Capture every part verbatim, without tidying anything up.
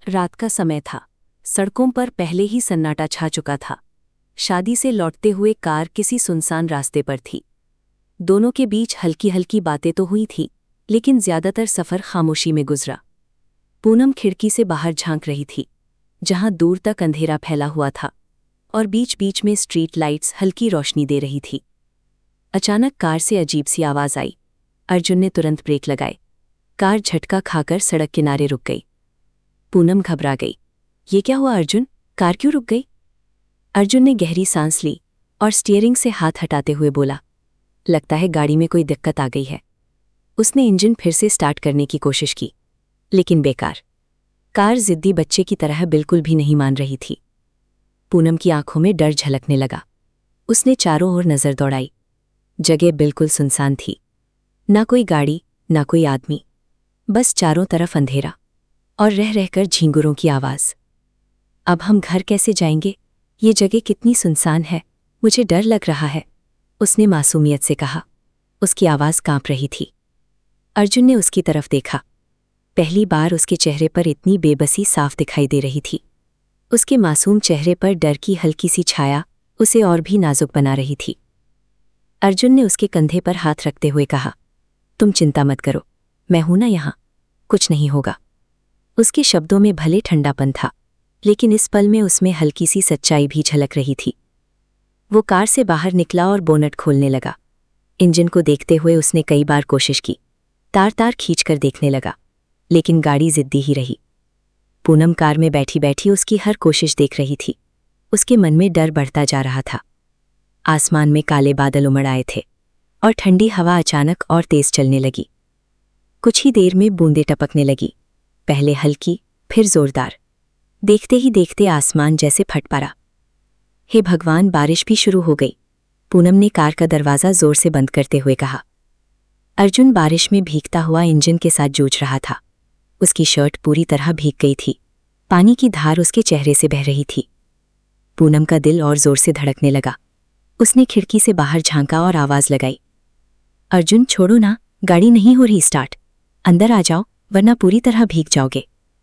रात का समय था। सड़कों पर पहले ही सन्नाटा छा चुका था। शादी से लौटते हुए कार किसी सुनसान रास्ते पर थी। दोनों के बीच हल्की हल्की बातें तो हुई थी, लेकिन ज्यादातर सफ़र खामोशी में गुजरा। पूनम खिड़की से बाहर झांक रही थी, जहां दूर तक अंधेरा फैला हुआ था और बीच बीच में स्ट्रीट लाइट्स हल्की रोशनी दे रही थी। अचानक कार से अजीब सी आवाज़ आई। अर्जुन ने तुरंत ब्रेक लगाए। कार झटका खाकर सड़क किनारे रुक गई। पूनम घबरा गई। ये क्या हुआ अर्जुन, कार क्यों रुक गई? अर्जुन ने गहरी सांस ली और स्टीयरिंग से हाथ हटाते हुए बोला, लगता है गाड़ी में कोई दिक्कत आ गई है। उसने इंजन फिर से स्टार्ट करने की कोशिश की, लेकिन बेकार। कार जिद्दी बच्चे की तरह बिल्कुल भी नहीं मान रही थी। पूनम की आंखों में डर झलकने लगा। उसने चारों ओर नजर दौड़ाई। जगह बिल्कुल सुनसान थी। ना कोई गाड़ी, ना कोई आदमी, बस चारों तरफ अंधेरा और रह रहकर झींगुरों की आवाज़। अब हम घर कैसे जाएंगे? ये जगह कितनी सुनसान है, मुझे डर लग रहा है, उसने मासूमियत से कहा। उसकी आवाज़ कांप रही थी। अर्जुन ने उसकी तरफ देखा। पहली बार उसके चेहरे पर इतनी बेबसी साफ दिखाई दे रही थी। उसके मासूम चेहरे पर डर की हल्की सी छाया उसे और भी नाजुक बना रही थी। अर्जुन ने उसके कंधे पर हाथ रखते हुए कहा, तुम चिंता मत करो, मैं हूं ना यहाँ, कुछ नहीं होगा। उसके शब्दों में भले ठंडापन था, लेकिन इस पल में उसमें हल्की सी सच्चाई भी झलक रही थी। वो कार से बाहर निकला और बोनट खोलने लगा। इंजन को देखते हुए उसने कई बार कोशिश की, तार तार खींचकर देखने लगा, लेकिन गाड़ी जिद्दी ही रही। पूनम कार में बैठी बैठी उसकी हर कोशिश देख रही थी। उसके मन में डर बढ़ता जा रहा था। आसमान में काले बादल उमड़ आए थे और ठंडी हवा अचानक और तेज चलने लगी। कुछ ही देर में बूंदें टपकने लगी, पहले हल्की, फिर जोरदार। देखते ही देखते आसमान जैसे फट पड़ा। हे भगवान, बारिश भी शुरू हो गई, पूनम ने कार का दरवाज़ा जोर से बंद करते हुए कहा। अर्जुन बारिश में भीगता हुआ इंजन के साथ जूझ रहा था। उसकी शर्ट पूरी तरह भीग गई थी। पानी की धार उसके चेहरे से बह रही थी। पूनम का दिल और जोर से धड़कने लगा। उसने खिड़की से बाहर झांका और आवाज़ लगाई, अर्जुन छोड़ो ना, गाड़ी नहीं हो रही स्टार्ट, अंदर आ जाओ वरना पूरी तरह भीग जाओगे।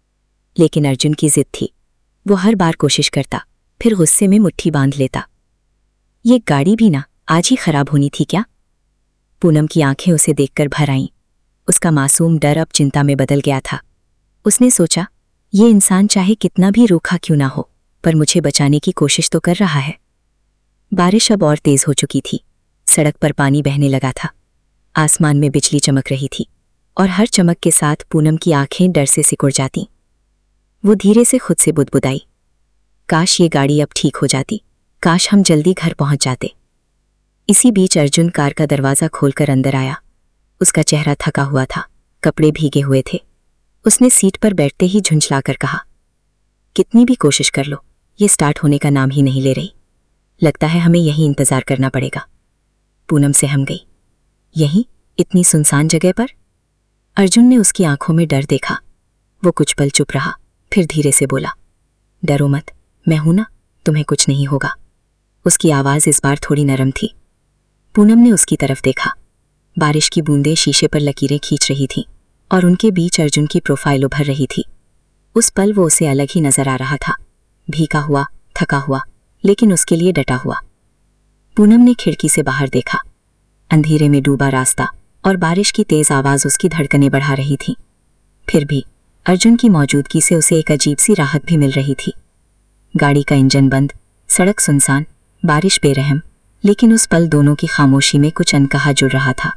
लेकिन अर्जुन की जिद थी। वो हर बार कोशिश करता, फिर गुस्से में मुट्ठी बांध लेता। ये गाड़ी भी ना आज ही खराब होनी थी क्या? पूनम की आंखें उसे देखकर भर आईं। उसका मासूम डर अब चिंता में बदल गया था। उसने सोचा, ये इंसान चाहे कितना भी रूखा क्यों ना हो, पर मुझे बचाने की कोशिश तो कर रहा है। बारिश अब और तेज हो चुकी थी। सड़क पर पानी बहने लगा था। आसमान में बिजली चमक रही थी और हर चमक के साथ पूनम की आंखें डर से सिकुड़ जातीं। वो धीरे से खुद से बुदबुदाई, काश ये गाड़ी अब ठीक हो जाती, काश हम जल्दी घर पहुंच जाते। इसी बीच अर्जुन कार का दरवाज़ा खोलकर अंदर आया। उसका चेहरा थका हुआ था, कपड़े भीगे हुए थे। उसने सीट पर बैठते ही झुंझलाकर कहा, कितनी भी कोशिश कर लो, ये स्टार्ट होने का नाम ही नहीं ले रही। लगता है हमें यहीं इंतज़ार करना पड़ेगा। पूनम सहम गई। यहीं, इतनी सुनसान जगह पर? अर्जुन ने उसकी आंखों में डर देखा। वो कुछ पल चुप रहा, फिर धीरे से बोला, डरो मत, मैं हूं ना, तुम्हें कुछ नहीं होगा। उसकी आवाज़ इस बार थोड़ी नरम थी। पूनम ने उसकी तरफ देखा। बारिश की बूंदें शीशे पर लकीरें खींच रही थीं और उनके बीच अर्जुन की प्रोफाइल उभर रही थी। उस पल वो उसे अलग ही नजर आ रहा था, भीगा हुआ, थका हुआ, लेकिन उसके लिए डटा हुआ। पूनम ने खिड़की से बाहर देखा। अंधेरे में डूबा रास्ता और बारिश की तेज आवाज़ उसकी धड़कनें बढ़ा रही थी। फिर भी अर्जुन की मौजूदगी से उसे एक अजीब सी राहत भी मिल रही थी। गाड़ी का इंजन बंद, सड़क सुनसान, बारिश बेरहम, लेकिन उस पल दोनों की खामोशी में कुछ अनकहा जुड़ रहा था।